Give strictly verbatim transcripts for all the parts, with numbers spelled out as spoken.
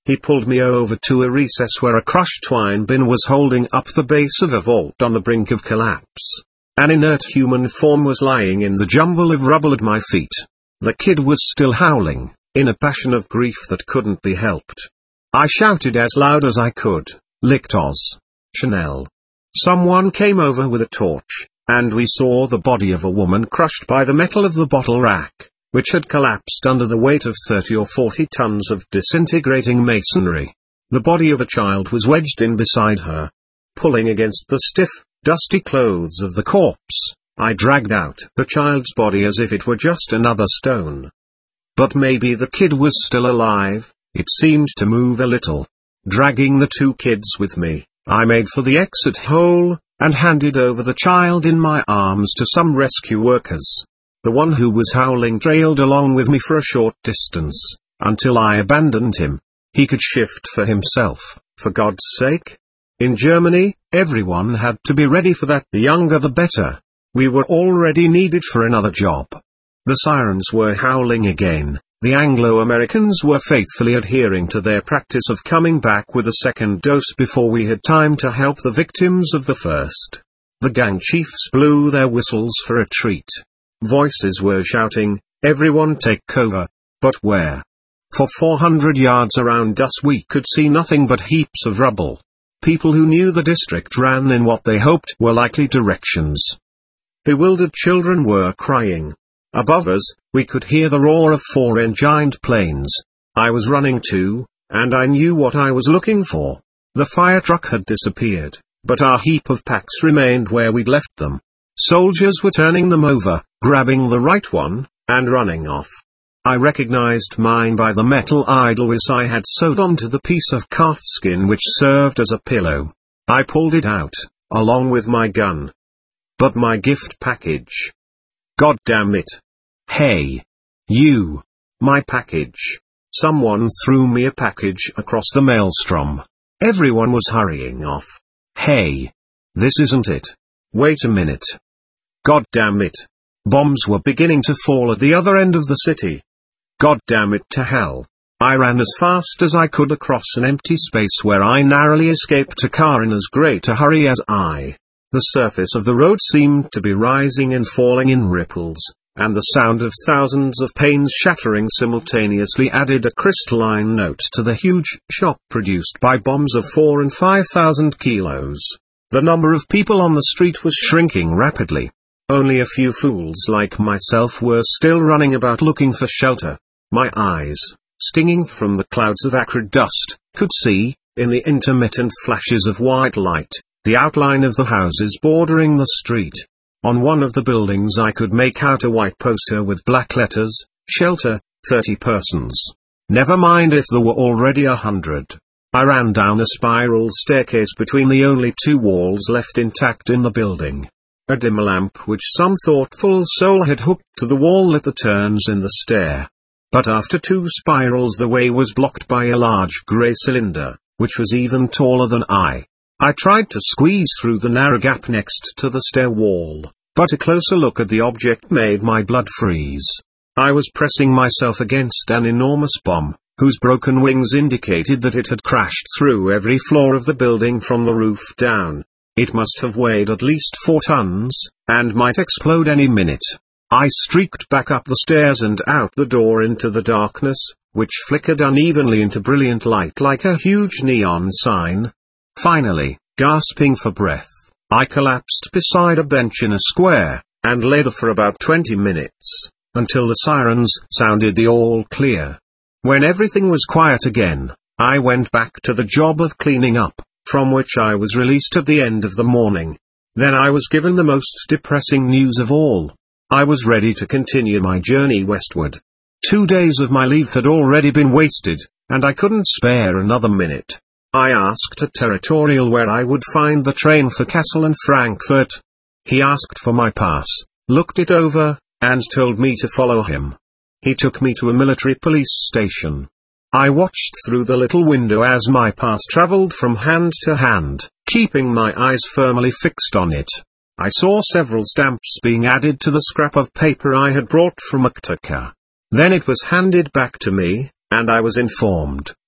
He pulled me over to a recess where a crushed wine bin was holding up the base of a vault on the brink of collapse. An inert human form was lying in the jumble of rubble at my feet. The kid was still howling, in a passion of grief that couldn't be helped. I shouted as loud as I could, "Lictos! Chanel!" Someone came over with a torch, and we saw the body of a woman crushed by the metal of the bottle rack, which had collapsed under the weight of thirty or forty tons of disintegrating masonry. The body of a child was wedged in beside her. Pulling against the stiff, dusty clothes of the corpse, I dragged out the child's body as if it were just another stone. But maybe the kid was still alive. It seemed to move a little. Dragging the two kids with me, I made for the exit hole, and handed over the child in my arms to some rescue workers. The one who was howling trailed along with me for a short distance, until I abandoned him. He could shift for himself, for God's sake. In Germany, everyone had to be ready for that, the younger the better. We were already needed for another job. The sirens were howling again. The Anglo-Americans were faithfully adhering to their practice of coming back with a second dose before we had time to help the victims of the first. The gang chiefs blew their whistles for a treat. Voices were shouting, "Everyone take cover." But where? For four hundred yards around us we could see nothing but heaps of rubble. People who knew the district ran in what they hoped were likely directions. Bewildered children were crying. Above us, we could hear the roar of four-engined planes. I was running too, and I knew what I was looking for. The fire truck had disappeared, but our heap of packs remained where we'd left them. Soldiers were turning them over, grabbing the right one, and running off. I recognized mine by the metal idlewiss I had sewed onto the piece of calfskin which served as a pillow. I pulled it out, along with my gun. But my gift package. God damn it. Hey. You. My package. Someone threw me a package across the maelstrom. Everyone was hurrying off. Hey. This isn't it. Wait a minute. God damn it. Bombs were beginning to fall at the other end of the city. God damn it to hell. I ran as fast as I could across an empty space where I narrowly escaped a car in as great a hurry as I. The surface of the road seemed to be rising and falling in ripples, and the sound of thousands of panes shattering simultaneously added a crystalline note to the huge shock produced by bombs of four and five thousand kilos. The number of people on the street was shrinking rapidly. Only a few fools like myself were still running about looking for shelter. My eyes, stinging from the clouds of acrid dust, could see, in the intermittent flashes of white light, the outline of the houses bordering the street. On one of the buildings I could make out a white poster with black letters, "Shelter, thirty persons." Never mind if there were already a hundred. I ran down a spiral staircase between the only two walls left intact in the building. A dim lamp which some thoughtful soul had hooked to the wall lit the turns in the stair. But after two spirals the way was blocked by a large grey cylinder, which was even taller than I. I tried to squeeze through the narrow gap next to the stair wall, but a closer look at the object made my blood freeze. I was pressing myself against an enormous bomb, whose broken wings indicated that it had crashed through every floor of the building from the roof down. It must have weighed at least four tons, and might explode any minute. I streaked back up the stairs and out the door into the darkness, which flickered unevenly into brilliant light like a huge neon sign. Finally, gasping for breath, I collapsed beside a bench in a square, and lay there for about twenty minutes, until the sirens sounded the all clear. When everything was quiet again, I went back to the job of cleaning up, from which I was released at the end of the morning. Then I was given the most depressing news of all. I was ready to continue my journey westward. Two days of my leave had already been wasted, and I couldn't spare another minute. I asked a territorial where I would find the train for Kassel and Frankfurt. He asked for my pass, looked it over, and told me to follow him. He took me to a military police station. I watched through the little window as my pass traveled from hand to hand, keeping my eyes firmly fixed on it. I saw several stamps being added to the scrap of paper I had brought from Uktaka. Then it was handed back to me, and I was informed,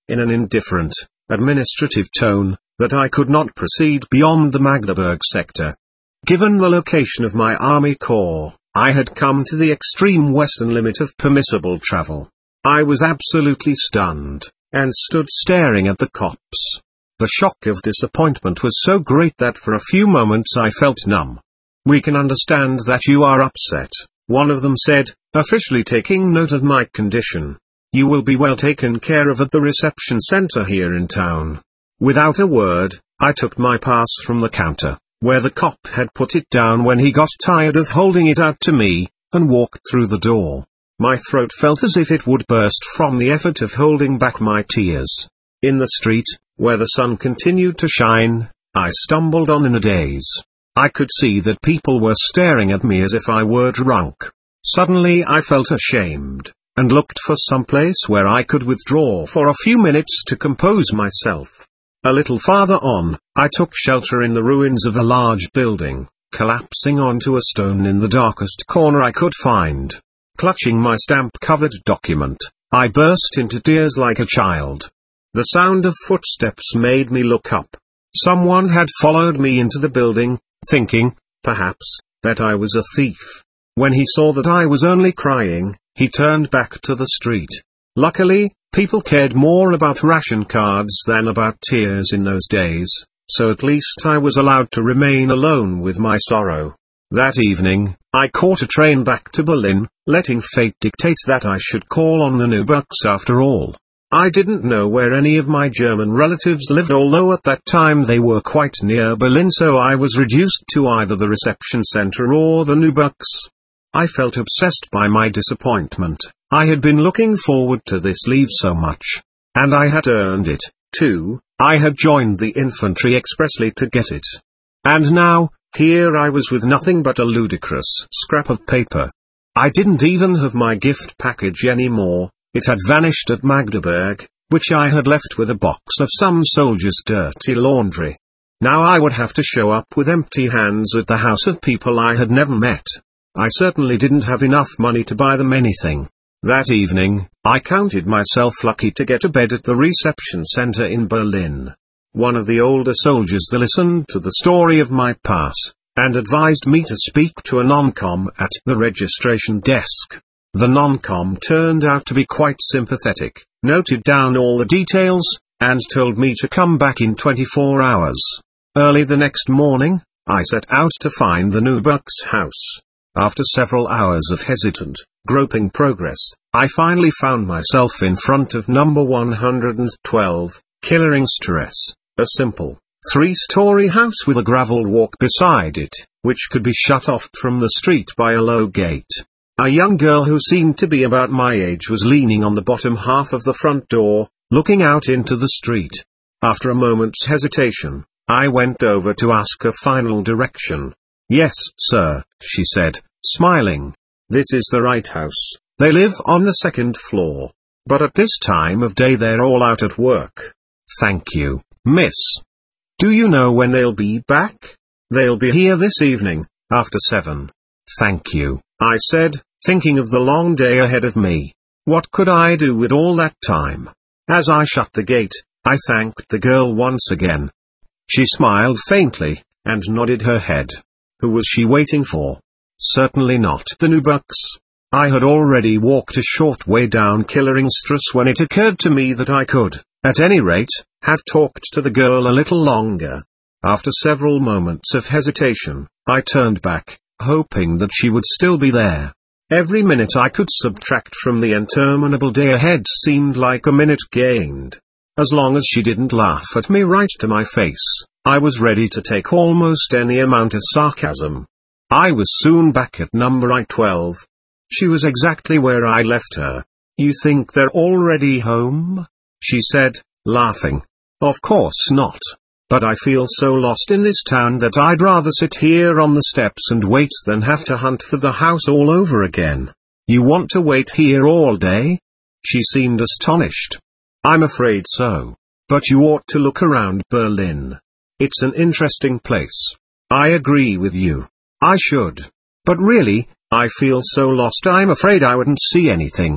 in an indifferent, administrative tone, that I could not proceed beyond the Magdeburg sector. Given the location of my army corps, I had come to the extreme western limit of permissible travel. I was absolutely stunned, and stood staring at the cops. The shock of disappointment was so great that for a few moments I felt numb. "We can understand that you are upset," one of them said, officially taking note of my condition. "You will be well taken care of at the reception center here in town." Without a word, I took my pass from the counter, where the cop had put it down when he got tired of holding it out to me, and walked through the door. My throat felt as if it would burst from the effort of holding back my tears. In the street, where the sun continued to shine, I stumbled on in a daze. I could see that people were staring at me as if I were drunk. Suddenly I felt ashamed, and looked for some place where I could withdraw for a few minutes to compose myself. A little farther on, I took shelter in the ruins of a large building, collapsing onto a stone in the darkest corner I could find. Clutching my stamp-covered document, I burst into tears like a child. The sound of footsteps made me look up. Someone had followed me into the building, thinking, perhaps, that I was a thief. When he saw that I was only crying, he turned back to the street. Luckily, people cared more about ration cards than about tears in those days, so at least I was allowed to remain alone with my sorrow. That evening, I caught a train back to Berlin, letting fate dictate that I should call on the Nubucks after all. I didn't know where any of my German relatives lived, although at that time they were quite near Berlin, so I was reduced to either the reception center or the Nubucks. I felt obsessed by my disappointment. I had been looking forward to this leave so much. And I had earned it, too. I had joined the infantry expressly to get it. And now, here I was with nothing but a ludicrous scrap of paper. I didn't even have my gift package anymore. It had vanished at Magdeburg, which I had left with a box of some soldier's dirty laundry. Now I would have to show up with empty hands at the house of people I had never met. I certainly didn't have enough money to buy them anything. That evening, I counted myself lucky to get a bed at the reception center in Berlin. One of the older soldiers listened to the story of my pass, and advised me to speak to a non-com at the registration desk. The non-com turned out to be quite sympathetic, noted down all the details, and told me to come back in twenty-four hours. Early the next morning, I set out to find the Nubucks' house. After several hours of hesitant, groping progress, I finally found myself in front of number one hundred twelve, Killerstrasse, a simple, three-story house with a gravel walk beside it, which could be shut off from the street by a low gate. A young girl who seemed to be about my age was leaning on the bottom half of the front door, looking out into the street. After a moment's hesitation, I went over to ask her final direction. "Yes, sir," she said, smiling. "This is the right house. They live on the second floor. But at this time of day they're all out at work." "Thank you, miss. Do you know when they'll be back?" "They'll be here this evening, after seven." "Thank you," I said, thinking of the long day ahead of me. What could I do with all that time? As I shut the gate, I thanked the girl once again. She smiled faintly, and nodded her head. Who was she waiting for? Certainly not the Nubucks. I had already walked a short way down Killerstrasse when it occurred to me that I could, at any rate, have talked to the girl a little longer. After several moments of hesitation, I turned back, hoping that she would still be there. Every minute I could subtract from the interminable day ahead seemed like a minute gained. As long as she didn't laugh at me right to my face, I was ready to take almost any amount of sarcasm. I was soon back at number I twelve. She was exactly where I left her. "You think they're already home?" she said, laughing. "Of course not. But I feel so lost in this town that I'd rather sit here on the steps and wait than have to hunt for the house all over again." "You want to wait here all day?" She seemed astonished. "I'm afraid so. But you ought to look around Berlin. It's an interesting place." "I agree with you. I should. But really, I feel so lost I'm afraid I wouldn't see anything."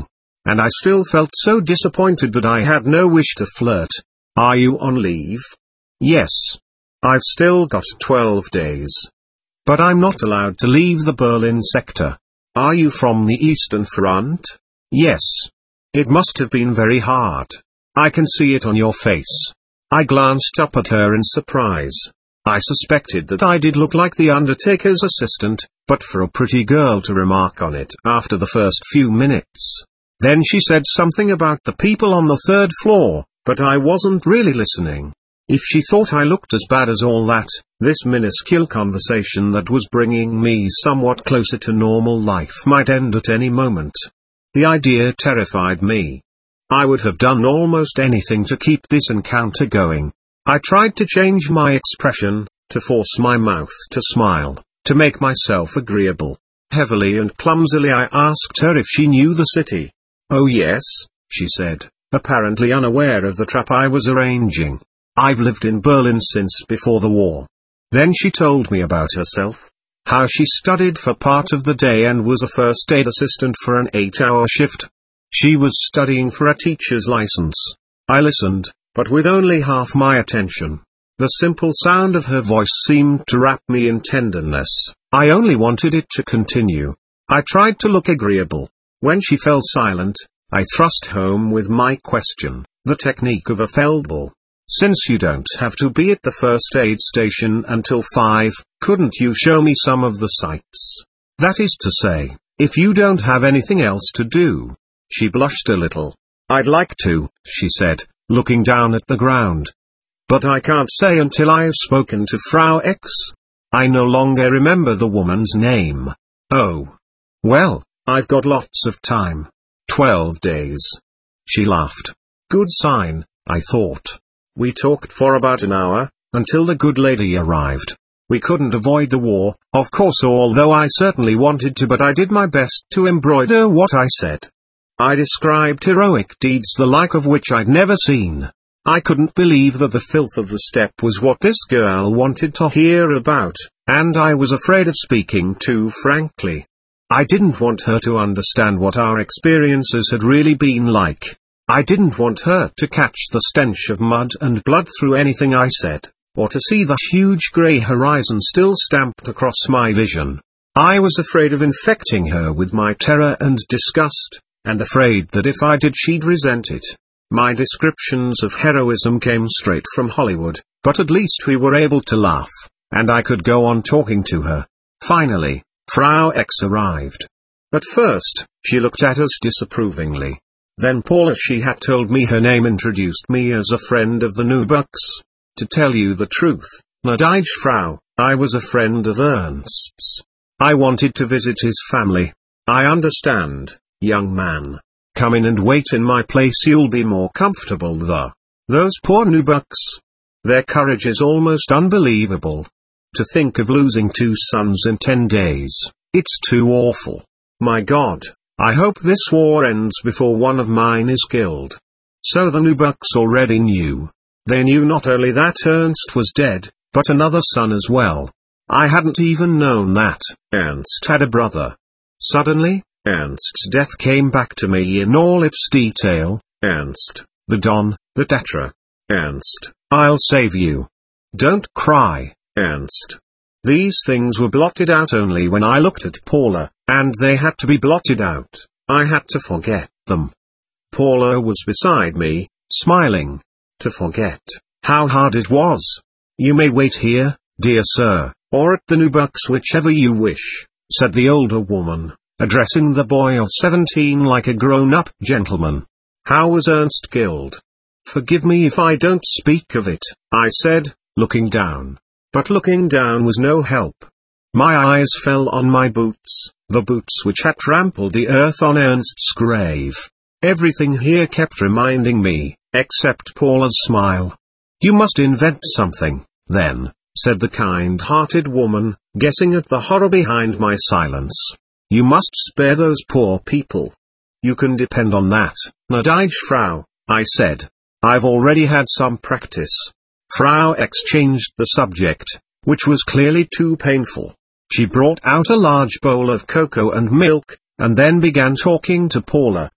and I still felt so disappointed that I had no wish to flirt. Are you on leave? Yes. I've still got twelve days. But I'm not allowed to leave the Berlin sector. Are you from the Eastern Front? Yes. It must have been very hard. I can see it on your face. I glanced up at her in surprise. I suspected that I did look like the undertaker's assistant, but for a pretty girl to remark on it after the first few minutes. Then she said something about the people on the third floor, but I wasn't really listening. If she thought I looked as bad as all that, this minuscule conversation that was bringing me somewhat closer to normal life might end at any moment. The idea terrified me. I would have done almost anything to keep this encounter going. I tried to change my expression, to force my mouth to smile, to make myself agreeable. Heavily and clumsily I asked her if she knew the city. Oh yes, she said, apparently unaware of the trap I was arranging. I've lived in Berlin since before the war. Then she told me about herself. How she studied for part of the day and was a first aid assistant for an eight-hour shift. She was studying for a teacher's license. I listened, but with only half my attention. The simple sound of her voice seemed to wrap me in tenderness. I only wanted it to continue. I tried to look agreeable. When she fell silent, I thrust home with my question, the technique of a Feldball. Since you don't have to be at the first aid station until five, couldn't you show me some of the sights? That is to say, if you don't have anything else to do. She blushed a little. I'd like to, she said, looking down at the ground. But I can't say until I have spoken to Frau X. I no longer remember the woman's name. Oh. Well, I've got lots of time. Twelve days. She laughed. Good sign, I thought. We talked for about an hour, until the good lady arrived. We couldn't avoid the war, of course, although I certainly wanted to, but I did my best to embroider what I said. I described heroic deeds the like of which I'd never seen. I couldn't believe that the filth of the steppe was what this girl wanted to hear about, and I was afraid of speaking too frankly. I didn't want her to understand what our experiences had really been like. I didn't want her to catch the stench of mud and blood through anything I said, or to see the huge grey horizon still stamped across my vision. I was afraid of infecting her with my terror and disgust, and afraid that if I did she'd resent it. My descriptions of heroism came straight from Hollywood, but at least we were able to laugh, and I could go on talking to her. Finally, Frau X arrived. At first, she looked at us disapprovingly. Then Paula, she had told me her name, introduced me as a friend of the Nubucks. To tell you the truth, gnädige Frau, I was a friend of Ernst's. I wanted to visit his family. I understand, young man. Come in and wait in my place, you'll be more comfortable there. Those poor Nubucks. Their courage is almost unbelievable. To think of losing two sons in ten days, it's too awful. My God. I hope this war ends before one of mine is killed. So the Nubucks already knew. They knew not only that Ernst was dead, but another son as well. I hadn't even known that Ernst had a brother. Suddenly, Ernst's death came back to me in all its detail. Ernst, the Don, the Tetra. Ernst, I'll save you. Don't cry, Ernst. These things were blotted out only when I looked at Paula, and they had to be blotted out. I had to forget them. Paula was beside me, smiling. To forget. How hard it was. You may wait here, dear sir, or at the Nubucks, whichever you wish, said the older woman, addressing the boy of seventeen like a grown-up gentleman. How was Ernst killed? Forgive me if I don't speak of it, I said, looking down. But looking down was no help. My eyes fell on my boots, the boots which had trampled the earth on Ernst's grave. Everything here kept reminding me, except Paula's smile. You must invent something, then, said the kind-hearted woman, guessing at the horror behind my silence. You must spare those poor people. You can depend on that, gnädige Frau, I said. I've already had some practice. Frau X changed the subject, which was clearly too painful. She brought out a large bowl of cocoa and milk, and then began talking to Paula,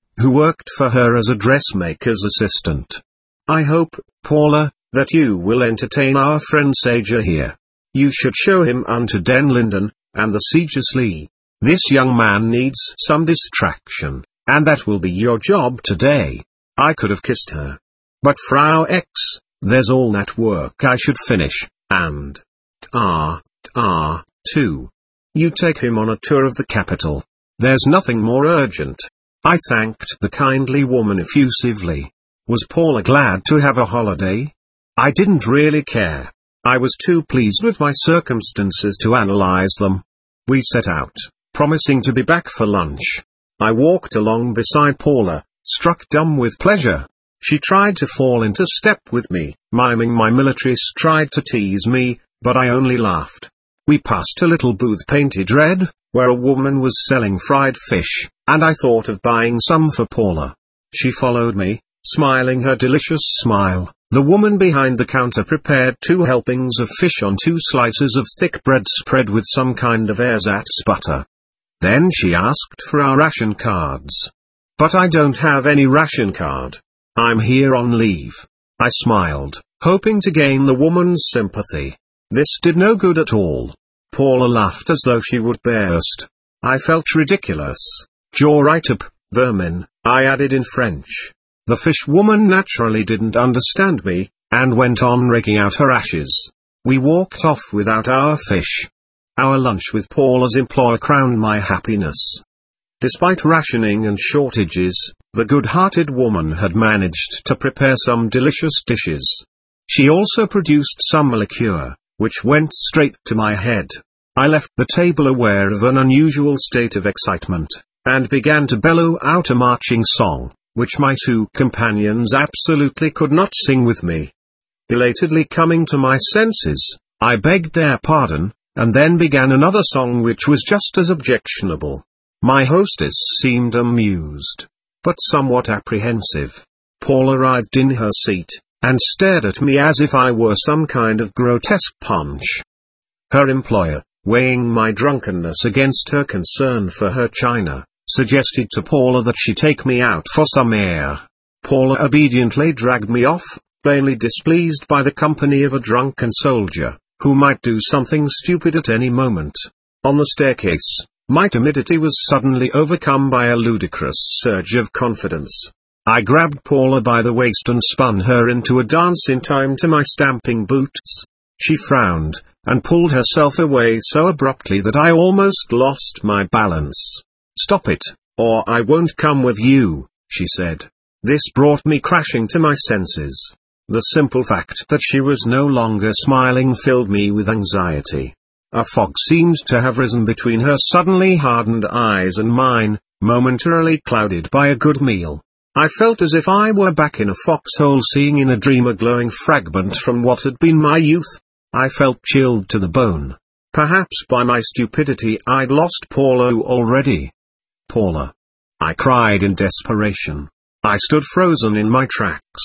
who worked for her as a dressmaker's assistant. "I hope, Paula, that you will entertain our friend Sager here. You should show him unto Den Linden, and the Sieges Lee. This young man needs some distraction, and that will be your job today." I could have kissed her. "But Frau X, there's all that work I should finish, and ah, ah, too. You take him on a tour of the capital. There's nothing more urgent." I thanked the kindly woman effusively. Was Paula glad to have a holiday? I didn't really care. I was too pleased with my circumstances to analyze them. We set out, promising to be back for lunch. I walked along beside Paula, struck dumb with pleasure. She tried to fall into step with me, miming my military stride to tease me, but I only laughed. We passed a little booth painted red, where a woman was selling fried fish, and I thought of buying some for Paula. She followed me, smiling her delicious smile. The woman behind the counter prepared two helpings of fish on two slices of thick bread spread with some kind of ersatz butter. Then she asked for our ration cards. "But I don't have any ration card. I'm here on leave." I smiled, hoping to gain the woman's sympathy. This did no good at all. Paula laughed as though she would burst. I felt ridiculous. "Jaw right up, vermin," I added in French. The fish woman naturally didn't understand me, and went on raking out her ashes. We walked off without our fish. Our lunch with Paula's employer crowned my happiness. Despite rationing and shortages, the good-hearted woman had managed to prepare some delicious dishes. She also produced some liqueur, which went straight to my head. I left the table aware of an unusual state of excitement, and began to bellow out a marching song, which my two companions absolutely could not sing with me. Elatedly coming to my senses, I begged their pardon, and then began another song which was just as objectionable. My hostess seemed amused, but somewhat apprehensive. Paula writhed in her seat, and stared at me as if I were some kind of grotesque punch. Her employer, weighing my drunkenness against her concern for her china, suggested to Paula that she take me out for some air. Paula obediently dragged me off, plainly displeased by the company of a drunken soldier, who might do something stupid at any moment. On the staircase, my timidity was suddenly overcome by a ludicrous surge of confidence. I grabbed Paula by the waist and spun her into a dance in time to my stamping boots. She frowned, and pulled herself away so abruptly that I almost lost my balance. "Stop it, or I won't come with you," she said. This brought me crashing to my senses. The simple fact that she was no longer smiling filled me with anxiety. A fog seemed to have risen between her suddenly hardened eyes and mine, momentarily clouded by a good meal. I felt as if I were back in a foxhole seeing in a dream a glowing fragment from what had been my youth. I felt chilled to the bone. Perhaps by my stupidity I'd lost Paula already. "Paula!" I cried in desperation. I stood frozen in my tracks.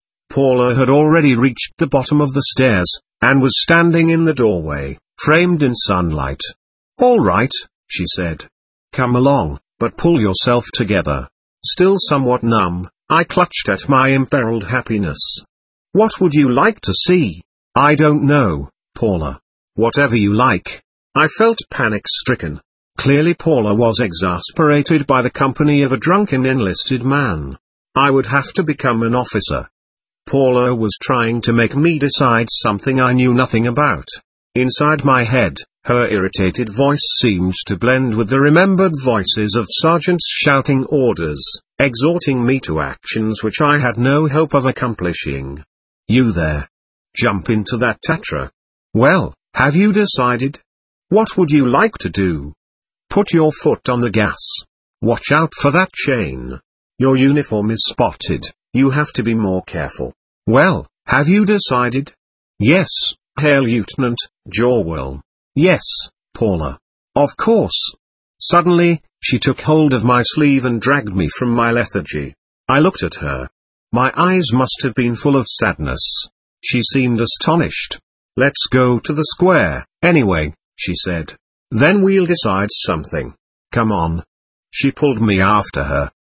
Paula had already reached the bottom of the stairs, and was standing in the doorway, framed in sunlight. "All right," she said. "Come along, but pull yourself together." Still somewhat numb, I clutched at my imperiled happiness. "What would you like to see?" "I don't know, Paula. Whatever you like." I felt panic-stricken. Clearly Paula was exasperated by the company of a drunken enlisted man. I would have to become an officer. Paula was trying to make me decide something I knew nothing about. Inside my head, her irritated voice seemed to blend with the remembered voices of sergeants shouting orders, exhorting me to actions which I had no hope of accomplishing. "You there. Jump into that Tatra. Well, have you decided? What would you like to do? Put your foot on the gas. Watch out for that chain. Your uniform is spotted, you have to be more careful. Well, have you decided?" "Yes, Herr Lieutenant, Jorwell." "Yes, Paula. Of course." Suddenly, she took hold of my sleeve and dragged me from my lethargy. I looked at her. My eyes must have been full of sadness. She seemed astonished. "Let's go to the square, anyway," she said. "Then we'll decide something. Come on." She pulled me after her.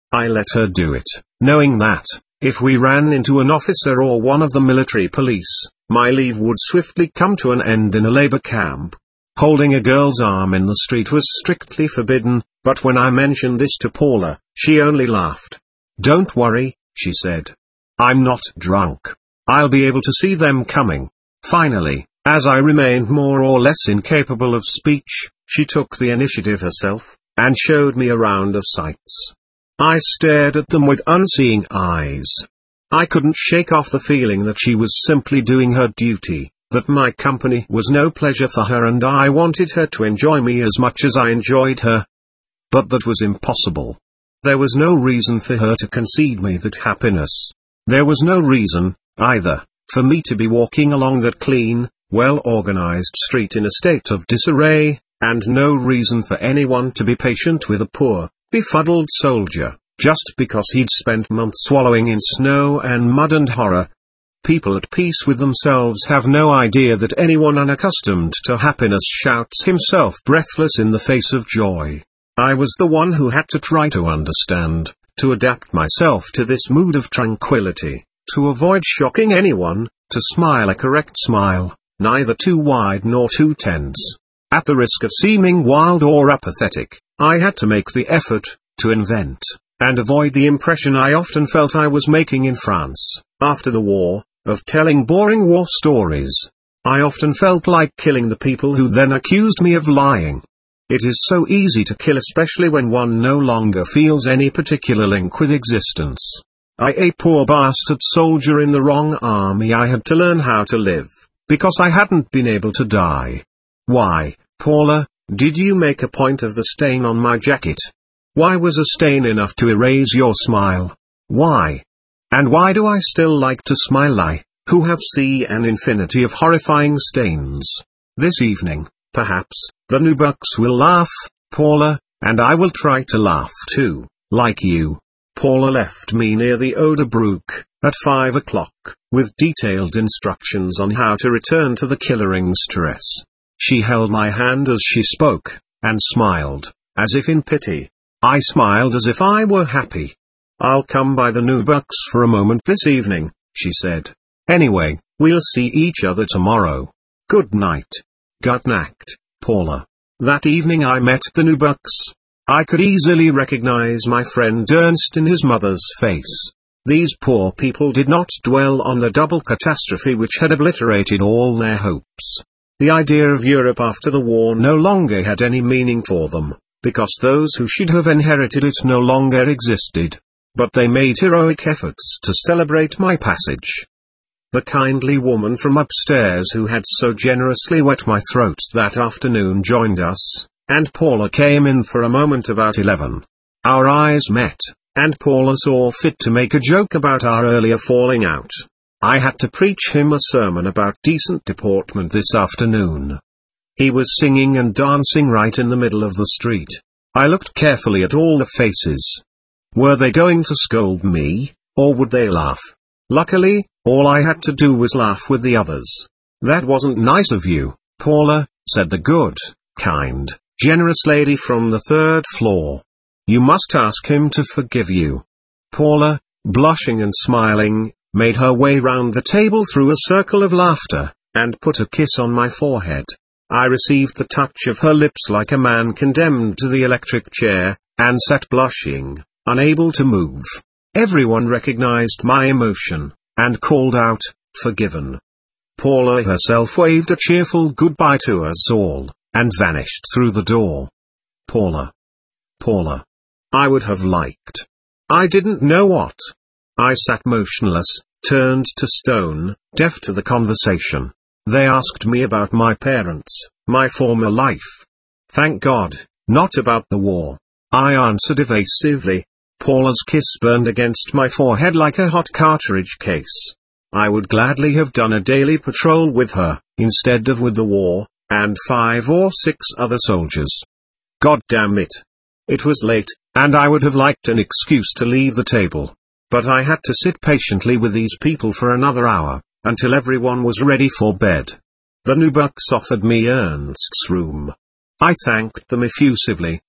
I let her do it, knowing that, if we ran into an officer or one of the military police, my leave would swiftly come to an end in a labor camp. Holding a girl's arm in the street was strictly forbidden, but when I mentioned this to Paula, she only laughed. "Don't worry," she said. "I'm not drunk. I'll be able to see them coming." Finally, as I remained more or less incapable of speech, she took the initiative herself, and showed me a round of sights. I stared at them with unseeing eyes. I couldn't shake off the feeling that she was simply doing her duty, that my company was no pleasure for her and I wanted her to enjoy me as much as I enjoyed her. But that was impossible. There was no reason for her to concede me that happiness. There was no reason, either, for me to be walking along that clean, well-organized street in a state of disarray, and no reason for anyone to be patient with a poor, befuddled soldier, just because he'd spent months swallowing in snow and mud and horror. People at peace with themselves have no idea that anyone unaccustomed to happiness shouts himself breathless in the face of joy. I was the one who had to try to understand, to adapt myself to this mood of tranquility, to avoid shocking anyone, to smile a correct smile, neither too wide nor too tense. At the risk of seeming wild or apathetic, I had to make the effort, to invent, and avoid the impression I often felt I was making in France, after the war, of telling boring war stories. I often felt like killing the people who then accused me of lying. It is so easy to kill, especially when one no longer feels any particular link with existence. I, a poor bastard soldier in the wrong army, I had to learn how to live, because I hadn't been able to die. Why, Paula, did you make a point of the stain on my jacket? Why was a stain enough to erase your smile? Why? And why do I still like to smile, I, who have seen an infinity of horrifying stains? This evening, perhaps, the Nubucks will laugh, Paula, and I will try to laugh too, like you. Paula left me near the Oderbrook, at five o'clock, with detailed instructions on how to return to the Killeringstrasse. She held my hand as she spoke, and smiled, as if in pity. I smiled as if I were happy. "I'll come by the Nubucks for a moment this evening," she said. "Anyway, we'll see each other tomorrow. Good night." Good night, Paula. That evening I met the Nubucks. I could easily recognize my friend Ernst in his mother's face. These poor people did not dwell on the double catastrophe which had obliterated all their hopes. The idea of Europe after the war no longer had any meaning for them, because those who should have inherited it no longer existed. But they made heroic efforts to celebrate my passage. The kindly woman from upstairs who had so generously wet my throat that afternoon joined us, and Paula came in for a moment about eleven. Our eyes met, and Paula saw fit to make a joke about our earlier falling out. I had to preach him a sermon about decent deportment this afternoon. He was singing and dancing right in the middle of the street. I looked carefully at all the faces. Were they going to scold me, or would they laugh? Luckily, all I had to do was laugh with the others. "That wasn't nice of you, Paula," said the good, kind, generous lady from the third floor. "You must ask him to forgive you." Paula, blushing and smiling, made her way round the table through a circle of laughter, and put a kiss on my forehead. I received the touch of her lips like a man condemned to the electric chair, and sat blushing, unable to move. Everyone recognized my emotion, and called out, "Forgiven." Paula herself waved a cheerful goodbye to us all, and vanished through the door. Paula. Paula. I would have liked. I didn't know what. I sat motionless, turned to stone, deaf to the conversation. They asked me about my parents, my former life. Thank God, not about the war. I answered evasively. Paula's kiss burned against my forehead like a hot cartridge case. I would gladly have done a daily patrol with her, instead of with the war, and five or six other soldiers. God damn it. It was late, and I would have liked an excuse to leave the table. But I had to sit patiently with these people for another hour, until everyone was ready for bed. The Nubucks offered me Ernst's room. I thanked them effusively,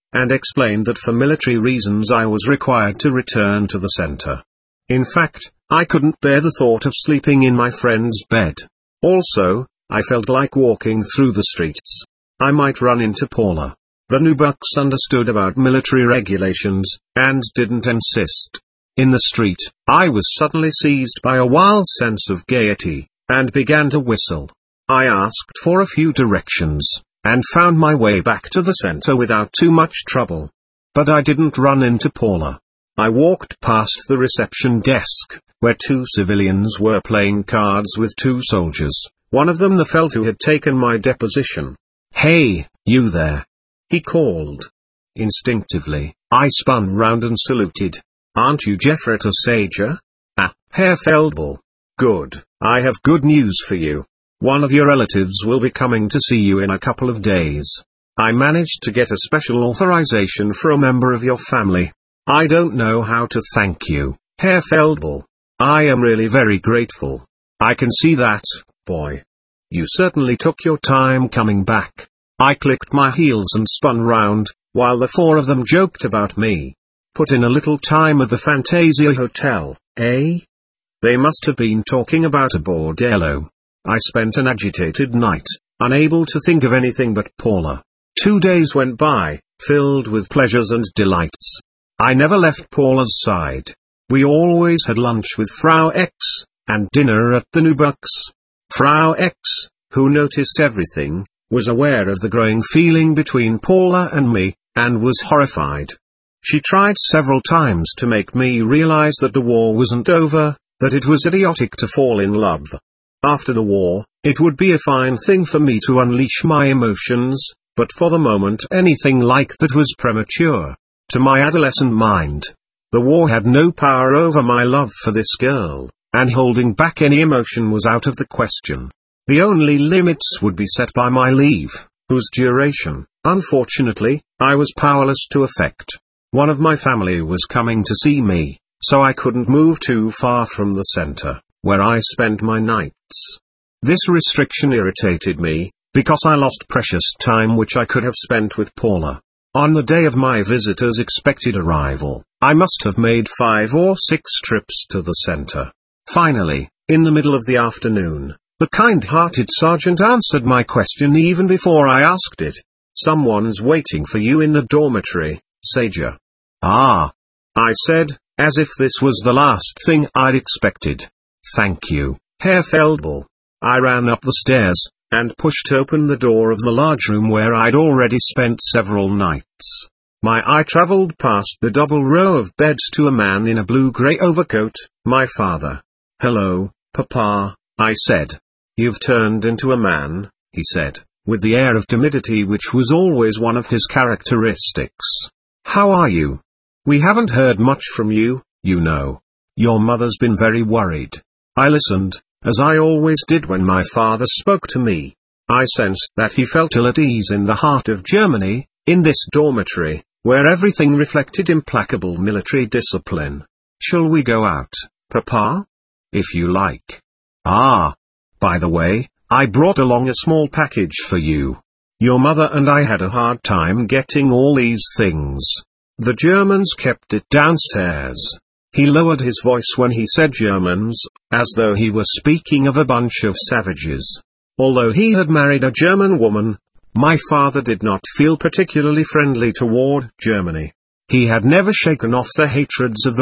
and explained that for military reasons I was required to return to the center. In fact, I couldn't bear the thought of sleeping in my friend's bed. Also, I felt like walking through the streets. I might run into Paula. The new bucks understood about military regulations, and didn't insist. In the street, I was suddenly seized by a wild sense of gaiety, and began to whistle. I asked for a few directions, and found my way back to the center without too much trouble. But I didn't run into Paula. I walked past the reception desk, where two civilians were playing cards with two soldiers, one of them the felt who had taken my deposition. "Hey, you there!" he called. Instinctively, I spun round and saluted. "Aren't you Jeffrey Sager?" "Ah, Herr Feldbull. Good, I have good news for you. One of your relatives will be coming to see you in a couple of days. I managed to get a special authorization for a member of your family. I don't know how to thank you, Herr Feldbull. I am really very grateful. I can see that, boy. You certainly took your time coming back." I clicked my heels and spun round, while the four of them joked about me. Put in a little time at the Fantasia Hotel, eh? They must have been talking about a bordello. I spent an agitated night, unable to think of anything but Paula. Two days went by, filled with pleasures and delights. I never left Paula's side. We always had lunch with Frau X, and dinner at the New Bucks. Frau X, who noticed everything, was aware of the growing feeling between Paula and me, and was horrified. She tried several times to make me realize that the war wasn't over, that it was idiotic to fall in love. After the war, it would be a fine thing for me to unleash my emotions, but for the moment anything like that was premature. To my adolescent mind, the war had no power over my love for this girl, and holding back any emotion was out of the question. The only limits would be set by my leave, whose duration, unfortunately, I was powerless to affect. One of my family was coming to see me, so I couldn't move too far from the center, where I spent my nights. This restriction irritated me, because I lost precious time which I could have spent with Paula. On the day of my visitor's expected arrival, I must have made five or six trips to the center. Finally, in the middle of the afternoon, the kind-hearted sergeant answered my question even before I asked it. "Someone's waiting for you in the dormitory, Sager." "Ah," I said, as if this was the last thing I'd expected. "Thank you, Herr Feldbull." I ran up the stairs, and pushed open the door of the large room where I'd already spent several nights. My eye traveled past the double row of beds to a man in a blue-gray overcoat, my father. "Hello, Papa," I said. "You've turned into a man," he said, with the air of timidity which was always one of his characteristics. "How are you? We haven't heard much from you, you know. Your mother's been very worried." I listened, as I always did when my father spoke to me. I sensed that he felt ill at ease in the heart of Germany, in this dormitory, where everything reflected implacable military discipline. "Shall we go out, Papa?" "If you like." "Ah. By the way, I brought along a small package for you. Your mother and I had a hard time getting all these things. The Germans kept it downstairs." He lowered his voice when he said Germans, as though he were speaking of a bunch of savages. Although he had married a German woman, my father did not feel particularly friendly toward Germany. He had never shaken off the hatreds of the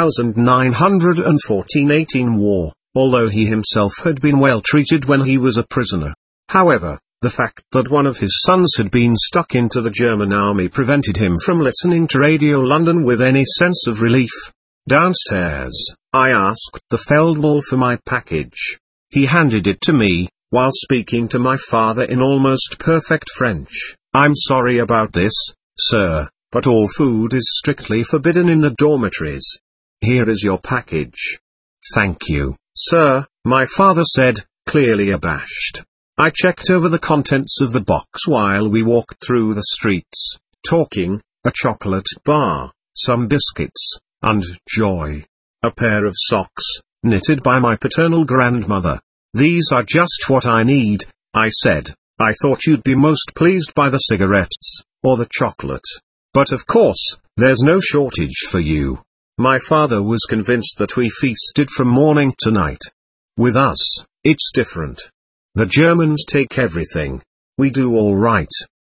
nineteen fourteen eighteen war, although he himself had been well treated when he was a prisoner. However, the fact that one of his sons had been stuck into the German army prevented him from listening to Radio London with any sense of relief. Downstairs, I asked the Feldbull for my package. He handed it to me, while speaking to my father in almost perfect French. "I'm sorry about this, sir, but all food is strictly forbidden in the dormitories. Here is your package." "Thank you, sir," my father said, clearly abashed. I checked over the contents of the box while we walked through the streets, talking, a chocolate bar, some biscuits, and joy. A pair of socks, knitted by my paternal grandmother. "These are just what I need," I said. "I thought you'd be most pleased by the cigarettes, or the chocolate." But of course, there's no shortage for you. My father was convinced that we feasted from morning to night. With us, it's different. The Germans take everything. We do all right.